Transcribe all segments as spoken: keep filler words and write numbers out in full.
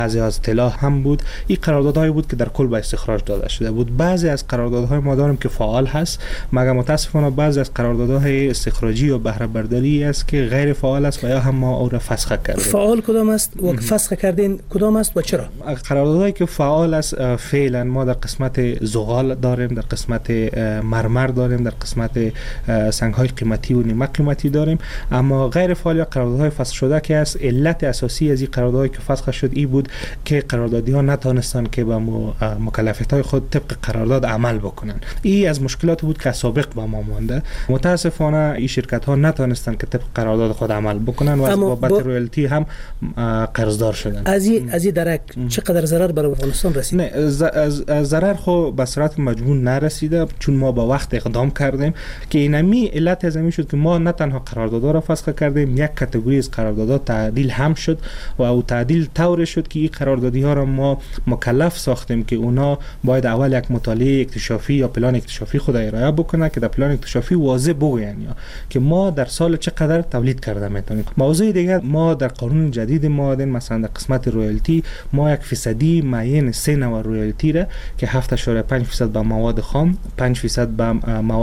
بعضی از طلا هم بود. این قراردادهایی بود که در کل به استخراج داده شده بود. بعضی از قراردادهای ما داریم که فعال هست، مگر متاسفانه بعضی از قراردادهای استخراجی و بهره برداری است که غیر فعال است و یا هم ما او را فسخ کردیم. فعال کدام است و فسخ کردین کدام است و چرا؟ قراردادهایی که فعال است فعلا ما در قسمت زغال داریم، در قسمت مرمر داریم، در قسمت سنگ‌های قیمتی و نیمه قیمتی داریم. اما غیر فعال یا قراردادهای فسخ شده که است، علت اساسی از این قراردادهایی که فسخ شد این بود که قراردادی‌ها نتونستن که به مکلفیت‌های خود طبق قرارداد عمل بکنن. این از مشکلات بود که سابق به ما مانده. متاسفانه این شرکت‌ها نتونستن که طبق قرارداد خود عمل بکنن و از بابت با... رویالتی هم قرضدار شدن. از این از این درک چقدر ضرر بر افغانستان رسید؟ نه ضرر خو به صورت مجموع نرسیده، چون ما با وقت اقدام کردیم که اینمی علت از این شد که ما نه تنها قراردادها را فسخ کردیم، یک کاتگوری از قراردادها تعدیل هم شد و او تعدیل طور شد که این قراردادی ها را ما مکلف ساختیم که اونا باید اول یک مطالعه اکتشافی یا پلان اکتشافی خود ارائه بکنه که در پلان اکتشافی واضح بگوین یا که ما در سال چقدر تولید کرده میتونیم. موضوع دیگه ما در قانون جدید ما داریم، مثلا در قسمت رویالتی ما یک فیصدی معین سه نوع رویالتی را که هفت اشاره پنج درصد به مواد خام، پنج درصد به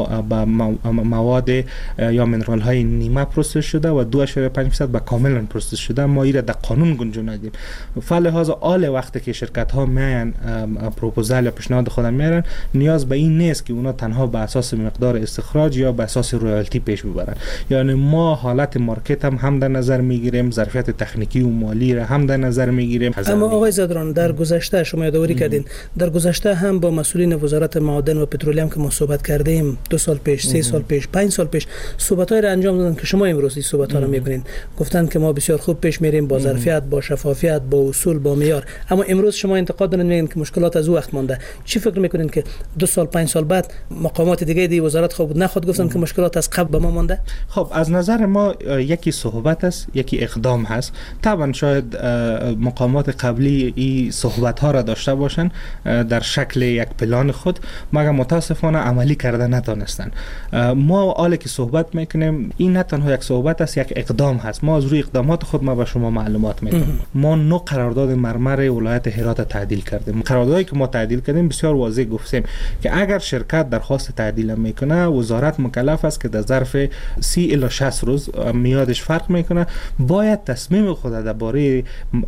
مواد یا منرال های نیمه پروسس شده و دو اشاره پنج درصد به کاملا پروسس شده ما ایره در قانون گنجونیدیم. فلهذا آل وقتی که شرکت ها میان پروپوزال یا پیشنهاد خود میارن، نیاز به این نیست که اونا تنها به اساس مقدار استخراج یا به اساس رویالتی پیش ببرن. یعنی ما حالت مارکت هم هم در نظر میگیریم، ظرفیت تکنیکی و مالی را هم در نظر میگیریم. اما آقای زادران در گذشته شما یادآوری کردین، در گذشته هم با مسئولین وزارت معادن و پترولیوم که ما صحبت کردیم دو سال پیش، سه سال پیش، پنج سال پیش صحبت‌های را انجام دادن که شما امروز این صحبت‌ها رو می‌کنین. گفتن که ما بسیار خوب پیش میریم با ظرفیت، با شفافیت، با اصول، با معیار. اما امروز شما انتقاد دارین میگین که مشکلات از او وقت مانده. چی فکر می‌کنین که دو سال پنج سال بعد مقامات دیگه دی وزارت خوب نخود گفتن که مشکلات از قبل به ما مانده؟ خب از نظر ما یکی صحبت است، یکی اقدام هست. طبعا شاید مقامات قبلی این صحبت‌ها را داشته باشن در شکل یک پلان خود، مگر متاسفانه عملی کرده نتونستن. ما حالا که صحبت میکنیم این نه تنها یک صحبت است، یک اقدام هست. ما از روی اقدامات خود ما به شما معلومات میدیم. ما نو قرارداد مرمر ولایت هرات تعدیل کردیم. قراردادی که ما تعدیل کردیم بسیار واضح گفتیم که اگر شرکت درخواست تعدیل میکنه، وزارت مکلف است که در ظرف سی الی شصت روز میادش فرق میکنه، باید تصمیم خود درباره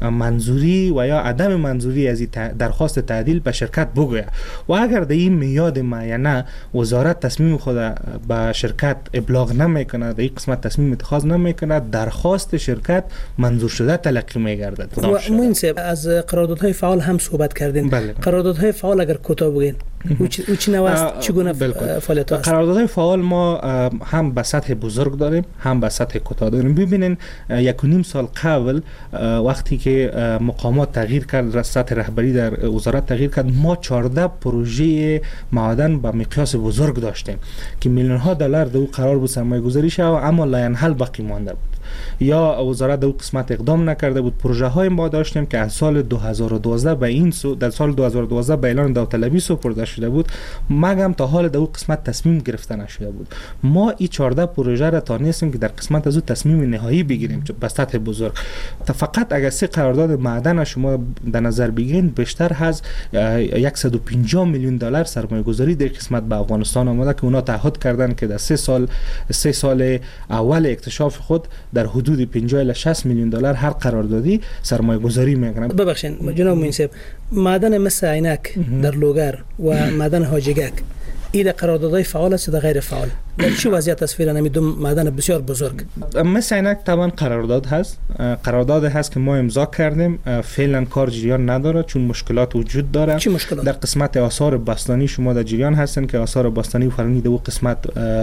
منظوری و یا عدم منظوری از درخواست تعدیل به شرکت بگوید و اگر در این میاد معینه وزارت تصمیم خود به شرکت ابلاغ نمیکنه، در این قسمت تصمیم اتخاذ نمیکنه، درخواست شرکت منظور شده تلقی میگردد. و موین صاحب از قراردادهای فعال هم صحبت کردین. بله. قراردادهای فعال اگر کوتاه بگین او چی نوع است، چگونه فعالیت است؟ قراردادهای فعال ما هم به سطح بزرگ داریم، هم به سطح کوتاه داریم. ببینین یک و نیم سال قبل وقتی که مقامات تغییر کرد، سطح رهبری در وزارت تغییر کرد، ما چهارده پروژه معادن با مقیاس بزرگ داشتیم که میلیون ها دلار در قرار بود سرمایه گذاری شود، اما لاینحل باقی مانده بود یا وزارت در قسمت اقدام نکرده بود. پروژه های ما داشتیم که از سال دو هزار و دوازده به این سو در سال دو هزار و دوازده به اعلان داوطلبی سپرده شده بود، مگم تا حال در اون قسمت تصمیم گرفته نشده بود. ما این چهارده پروژه را تانستیم که در قسمت از اون تصمیم نهایی بگیریم به سطح بزرگ. فقط اگر سه قرارداد معدن شما در نظر بگیرین، بیشتر از صد و پنجاه میلیون دلار سرمایه گذاری در قسمت به افغانستان آمده که اونا تعهد کردن که در سه سال سه سال اول اکتشاف خود در حدود پنجاه الی شصت میلیون دلار هر قراردادی سرمایه گذاری میکنن. ببخشید جناب موین صاحب، معدن مثل عینک در لوگر و معدن حاجگک این قراردادهای فعال است یا غیر فعال؟ در چه وضعیت است فعلا همین دو معدن بسیار بزرگ؟ مثل عینک طبعا قرارداد هست، قرارداد هست که ما امضا کردیم، فعلا کار جریان نداره چون مشکلات وجود داره. چه مشکلات؟ در قسمت آثار باستانی شما در جریان هستن که آثار باستانی و فرهنگی در قسمت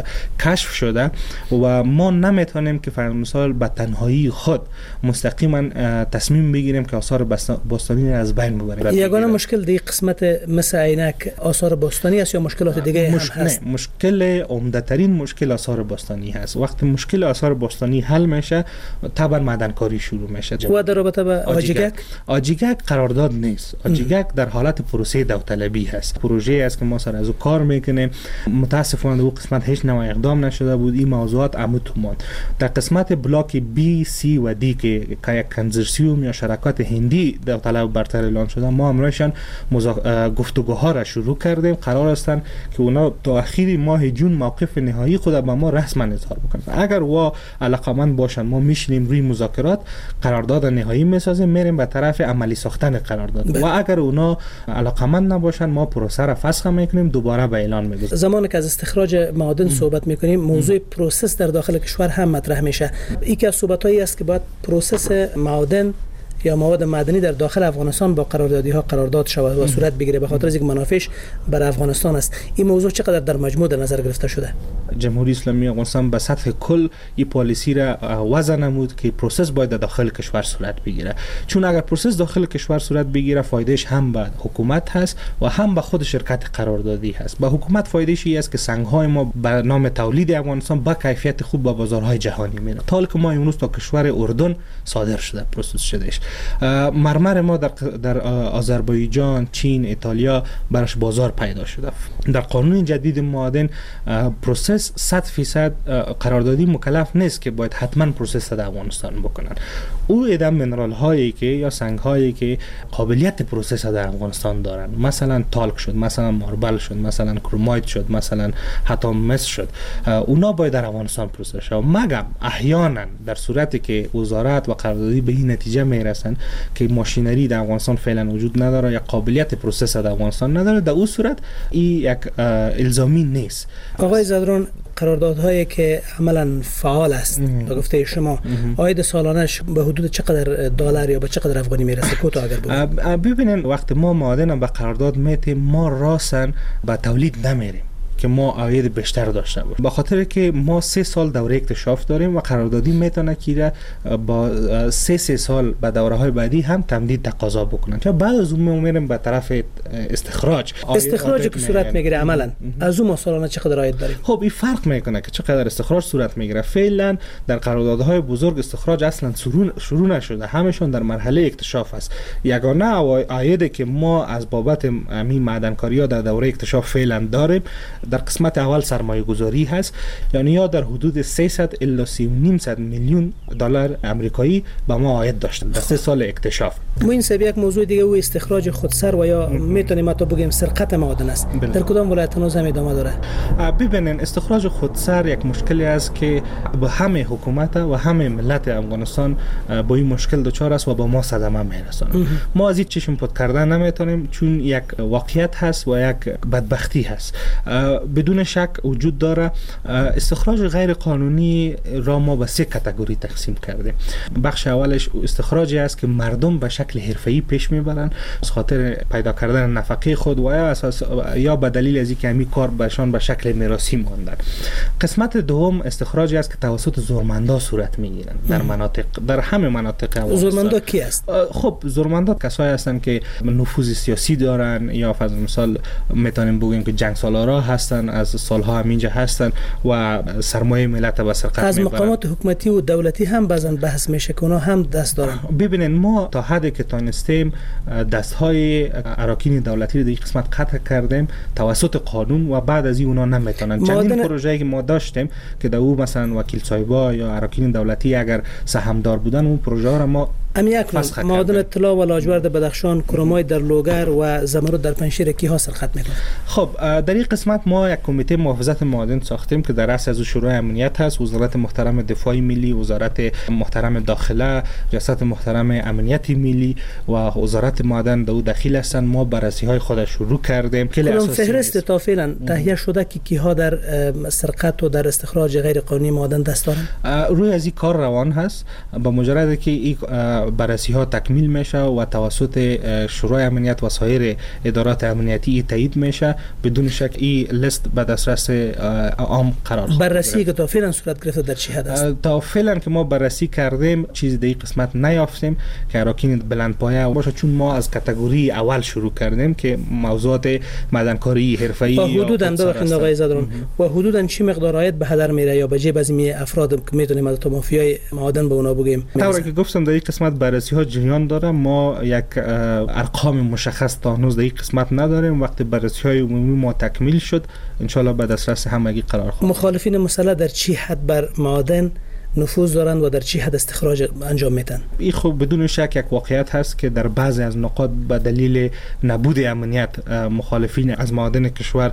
کشف شده و ما نمیتونیم که فرض مثال به تنهایی خود مستقیما تصمیم بگیریم که آثار باستانی از بین ببریم. یگانه مشکل در قسمت مثل عینک آثار باستانی است یا مشکلات دیگه هم هست؟ مشکل عمدتری بزرگترین مشکل آثار باستانی هست. وقتی مشکل آثار باستانی حل میشه طبعا معدنکاری شروع میشه. و در رابطه با آجیگک آجیگک قرارداد نیست. آجیگک در حالت پروسه داوطلبی هست. پروژه است که ما سر از او کار میکنیم. متاسفانه او قسمت هیچ نوع اقدام نشده بود. این موضوعات عمود ماند. در قسمت بلاک بی، سی و دی که یک کنزرسیوم یا شرکت هندی داوطلب برتر اعلان شده، ما امروزشان مزا... گفتگوها را شروع کردیم. قرار است که اونا تا اخیر ماه جون موقف نهایی خود به ما رسما اظهار بکنن. اگر وا علاقمند باشن ما میشینیم روی مذاکرات قرارداد نهایی میسازیم، میریم به طرف عملی ساختن قرارداد. و اگر اونا علاقمند نباشن ما پروسه را فسخ میکنیم، دوباره به اعلان میگذاریم. زمانی که از استخراج معادن صحبت میکنیم موضوع پروسس در داخل کشور هم مطرح میشه. یکی از صحبتایی است که باید پروسس معادن یا مواد معدنی در داخل افغانستان با قراردادی ها قرارداد شود و صورت بگیره به خاطر از اینکه منافعش بر افغانستان است. این موضوع چقدر در مجموع در نظر گرفته شده؟ جمهوری اسلامی افغانستان به سطح کل این پالیسی را وضع نمود که پروسس باید در داخل کشور صورت بگیره، چون اگر پروسس داخل کشور صورت بگیره فایدهش هم به حکومت هست و هم به خود شرکت قراردادی هست. به حکومت فایدهش این است که سنگ‌های ما به نام تولید افغانستان با کیفیت خوب به بازارهای جهانی میره. تا که ما امروز تا کشور اردن صادر شده پروسس شدهش. مرمر ما در در آذربایجان، چین، ایتالیا برش بازار پیدا شده. در قانون جدید معادن پروسس صد فیصد قراردادی مکلف نیست که باید حتما پروسس در افغانستان بکنن. او ادم منرال هایی که یا سنگ هایی که قابلیت پروسس در افغانستان دارن، مثلا تالک شد، مثلا ماربل شد، مثلا کرومایت شد، مثلا حتی مس شد، اونا باید در افغانستان پروسس شود. مگم احیانا در صورتی که وزارت و قراردادی به این نتیجه میرسن که ماشینری در افغانستان فعلا وجود نداره یا قابلیت پروسس در افغانستان نداره، در اون صورت این یک الزامی نیست. آقای زدران، قراردادهایی که عملا فعال است به گفته شما عاید سالانش به حدود چقدر دلار یا به چقدر افغانی میرسه؟ کوتاه اگر بگید. ببینین وقتی ما معادن به قرارداد میتیم ما راسن به تولید نمیریم که ما عاید بیشتر داشته باشیم، به خاطر که ما سه سال دوره اکتشاف داریم و قراردادی میتونه که با سه سه سال به دوره های بعدی هم تمدید تقاضا بکنن. چون بعد از اون ما میریم به طرف استخراج. استخراجی که صورت میگیره عملا از اون ما سالانه چقدر عاید داریم؟ خب این فرق میکنه که چقدر استخراج صورت میگیره. فعلا در قراردادهای بزرگ استخراج اصلا شروع نشده، همشون در مرحله اکتشاف است. یگانه عایدی که ما از بابت همین معدنکاری ها در دوره اکتشاف فعلا داریم در قسمت اول سرمایه گذاری هست، یعنی یا در حدود سیصد الی سی و نیم صد میلیون دلار آمریکایی به ما عاید داشتن در سه سال اکتشاف. ما این سبب یک موضوع دیگه و استخراج خودسر و یا میتونیم ما تو بگیم سرقت معادن است. بله. در کدام ولایت هنوز هم ادامه داره؟ ببینین استخراج خودسر یک مشکلی است که با همه حکومت و همه ملت افغانستان با این مشکل دچار است و با ما صدمه میرسونه. ما از این چشم پد کردن نمیتونیم، چون یک واقعیت هست و یک بدبختی هست. بدون شک وجود داره. استخراج غیر قانونی را ما به سه کاتگوری تقسیم کردیم. بخش اولش استخراجی است که مردم به شکل حرفه‌ای پیش میبرن از خاطر پیدا کردن نفقه خود و یا اساس یا به دلیل از اینکه همین کار بهشان به شکل میراثی ماندن. قسمت دوم استخراجی است که توسط زورمندا صورت میگیرن در مناطق در همه مناطق. زورمندا کی است؟ خب زورمندا کسایی هستند که نفوذ سیاسی دارن یا فرض مثال میتونیم بگیم که جنگ سالارا هستن، از سالها همینجا هستن و سرمایه ملت به سرقت میبرن. از مقامات حکومتی و دولتی هم بعضن بحث میشه که اونا هم دست دارن. ببینن ما تا حدی که تانستیم دستهای اراکین دولتی رو در این قسمت قطع کردیم توسط قانون و بعد از این اونا نمیتونن. چندین پروژه‌ای که ما داشتیم که در او مثلا وکیل صاحبا یا اراکین دولتی اگر سهامدار بودن اون پروژه ها را ما ام یک معادن طلا و لاجورد بدخشان، کرومایت در لوگر و زمرد در پنجشیر کی ها سرقت میکنه؟ خب در این قسمت ما یک کمیته محافظت معادن ساختیم که در رأس از شورای امنیت هست، وزارت محترم دفاع ملی، وزارت محترم داخله، ریاست محترم امنیت ملی و وزارت معادن در داخل هستن. ما بررسی های خود شروع کردیم. کلام فهرست تا فعلا تهیه شده که کی ها در سرقت و در استخراج غیر قانونی معادن دست دارن؟ روی از این کار روان هست. با مجرد که این بررسی ها تکمیل میشه و توسط شورای امنیت و سایر ادارات امنیتی تایید میشه، بدون شک این لیست به دسترس عام قرار خواهد بررسی که تا فعلا صورت گرفته در چی حد است؟ تا فعلا که ما بررسی کردیم چیز در این قسمت نیافتیم که اراکین بلندپایه باشه، چون ما از کاتگوری اول شروع کردیم که موضوعات معدنکاری حرفه‌ای و حدوداً داخل آقای زادران و حدوداً چی مقدار عاید به هدر میره یا به جیب از این افراد که میتونیم از تو مافیای معادن به اونا بگیم؟ طوری که گفتم در این قسمت بررسی ها جریان داره، ما یک ارقام مشخص تا هنوز در این قسمت نداریم. وقتی بررسی های عمومی ما تکمیل شد ان شاء الله به دسترس همگی قرار خواهد. مخالفین مسلح در چی حد بر معادن نفوذ دارند و در چی حد استخراج انجام میدن؟ این خب بدون شک یک واقعیت هست که در بعضی از نقاط به دلیل نبود امنیت مخالفین از معادن کشور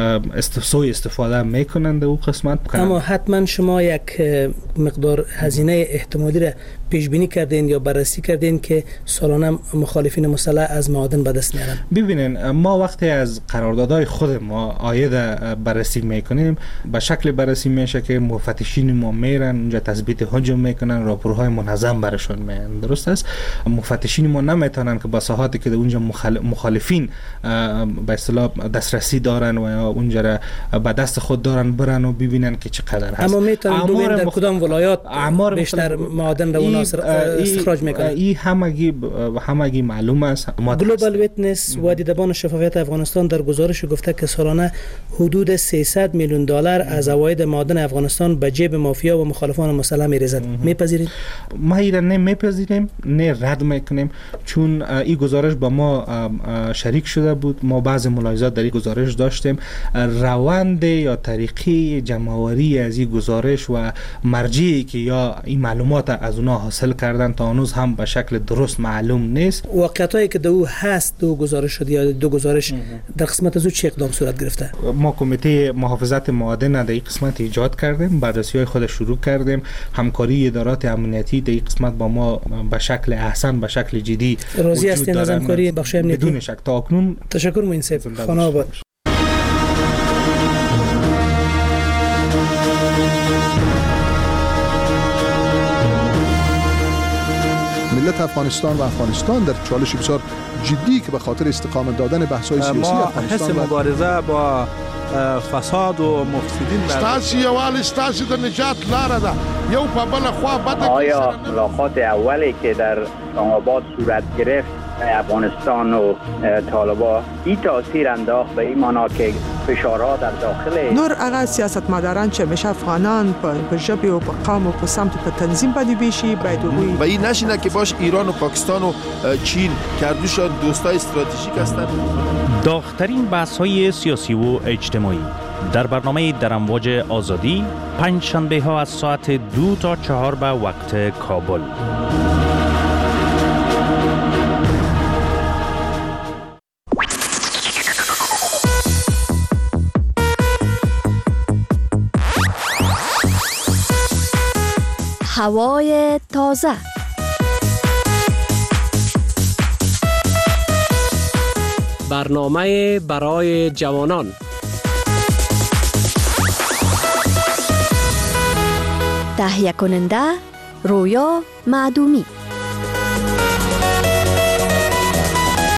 سوء استفاده میکنند در اون قسمت. اما حتما شما یک مقدار هزینه احتمالی را پیش بینی کردین یا بررسی کردین که سالانه مخالفین مسلح از معادن به دست میارن؟ ببینین ما وقتی از قراردادهای خود ما عاید بررسی میکنیم به شکل بررسی میشه که مفتشین ما میرن اونجا تثبیت حجم میکنن، راپورهای منظم برشون میان. درست است؟ مفتشین ما نمیتونن که با ساحاتی که اونجا مخالفین به اصطلاح دسترسی دارن و یا اونجا را به دست خود دارن برن و ببینن که چقدر هست. اما میتونن ببینن در مخ... کدام ولایات بیشتر معادن رو اونا استخراج میکنن. این همگی همگی معلوم است. گلوبال ویتنس و دیدبان شفافیت افغانستان در گزارش گفته که سالانه حدود سیصد میلیون دلار از عواید معادن افغانستان به جیب مافیا و مخالفان مسلح میریزد. میپذیرید؟ ما ایرا نه میپذیریم نه رد میکنیم، چون این گزارش با ما شریک شده بود. ما بعضی ملاحظات در این گزارش داشتیم. روند یا طریقه جمع‌آوری از این گزارش و مرجعی که یا این معلومات از اونها حاصل کردن تا هنوز هم به شکل درست معلوم نیست. واقعیتایی که دو هست دو گزارش شد یا دو گزارش در قسمت از او چه اقدام صورت گرفته؟ ما کمیته محافظت معادن در این قسمت ایجاد کردیم، بررسی‌های خود شروع کردیم. همکاری ادارات امنیتی در این قسمت با ما به شکل احسن به شکل جدی راضی هستین از همکاری بخش امنیتی؟ بدون شک تا اکنون. تشکر معین صاحب. خانه آباد. ملت افغانستان و افغانستان در چالش بسیار جدی که به خاطر استقامت دادن بحث‌های سیاسی افغانستان ما حس مبارزه با فساد و مفسدین ستاسي یوال ستاسي د نجات لاره ده یو په بل خوا بده. آیا ملاقات اولی که در آباد صورت گرفت افغانستان و طالبان این تاثیر انداخت به این معنا که فشارها در داخل نور هغه سیاستمداران چې همیشه افغانان په ژبې او په قوم او په سمت په تنظیم باندې بیشي باید وګوري و این نشینه که باش ایران و پاکستان و چین کردوشان دوستای استراتژیک هستند. داغ‌ترین بحث‌های سیاسی و اجتماعی در برنامه در امواج آزادی پنج شنبه ها از ساعت دو تا چهار به وقت کابل. هوای تازه. برنامه برای جوانان. تهیه کننده رویا معدومی.